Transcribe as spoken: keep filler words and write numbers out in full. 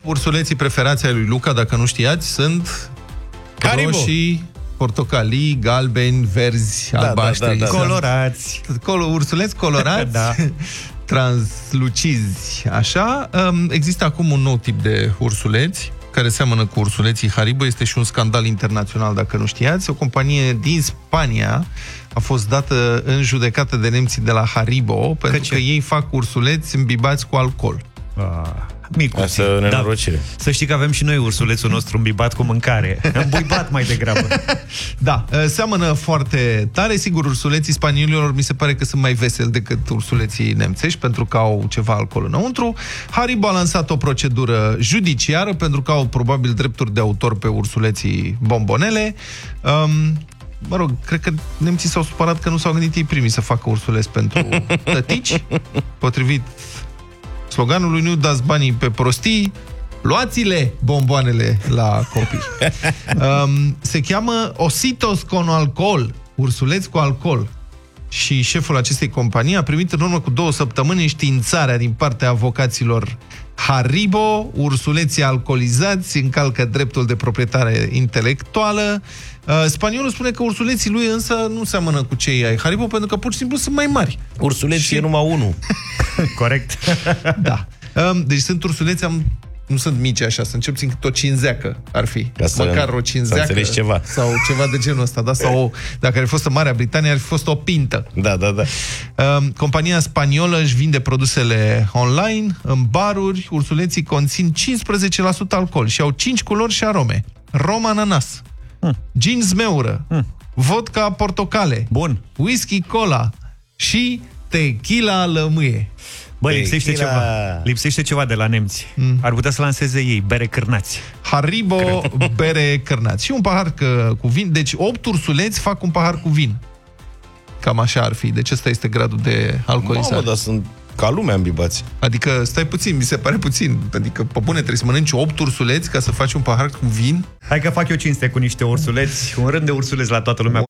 Ursuleții preferați ai lui Luca, dacă nu știați, sunt Haribo. Roșii, portocalii, galbeni, verzi, da, albaștri. Da, da, da, da. Colorați. Col ursuleți colorați, da. translucizi, așa. Există acum un nou tip de ursuleți care seamănă cu ursuleții Haribo. Este și un scandal internațional, dacă nu știați. O companie din Spania a fost dată în judecată de nemții de la Haribo pentru că, că ei fac ursuleți îmbibați cu alcool. Ah, micuții. Asta nenorocire. Da. Să știi că avem și noi ursulețul nostru îmbibat cu mâncare. Îmbuibat mai degrabă. Da, seamănă foarte tare. Sigur, ursuleții spaniolilor mi se pare că sunt mai veseli decât ursuleții nemțești, pentru că au ceva alcool înăuntru. Haribo a lansat o procedură judiciară pentru că au probabil drepturi de autor pe ursuleții bombonele. Um, Mă rog, cred că nemții s-au supărat că nu s-au gândit ei primii să facă ursuleți pentru tătici. Potrivit sloganului "Nu dați banii pe prostii, luați-le bomboanele la copii". Um, se cheamă Ositos con alcohol, ursuleți cu alcool. Și șeful acestei companii a primit în urmă cu două săptămâni înștiințarea din partea avocaților Haribo. Ursuleții alcoolizați încalcă dreptul de proprietate intelectuală. Uh, spaniolul spune că ursuleții lui însă nu seamănă cu cei ai Haribo pentru că pur și simplu sunt mai mari. Ursuleții și... e numai unul. Corect. Da. Um, deci sunt ursuleți, am... nu sunt mici așa, sunt cel puțin cât o cinzeacă ar fi. Ca să măcar o cinzeacă ceva. sau ceva de genul ăsta, da? Sau o, dacă ar fi fost în Marea Britanie, ar fi fost o pintă. Da, da, da. Um, compania spaniolă își vinde produsele online, în baruri. Ursuleții conțin cincisprezece la sută alcool și au cinci culori și arome: rom ananas, hmm. gin zmeură, hmm. vodka portocale, bun, whisky cola și tequila lămâie. Bă, lipsește Tequila. ceva. Lipsește ceva de la nemți. Mm. Ar putea să lanseze ei bere cârnați. Haribo, cred. Bere cârnați. Și un pahar că, cu vin. Deci opt ursuleți fac un pahar cu vin. Cam așa ar fi. Deci ăsta este gradul de alcoolizare. Mamă, dar sunt ca lumea îmbibați. Adică, stai puțin, mi se pare puțin. Adică, pe bune, trebuie să mănânci opt ursuleți ca să faci un pahar cu vin. Hai că fac eu cinste cu niște ursuleți. Un rând de ursuleți la toată lumea.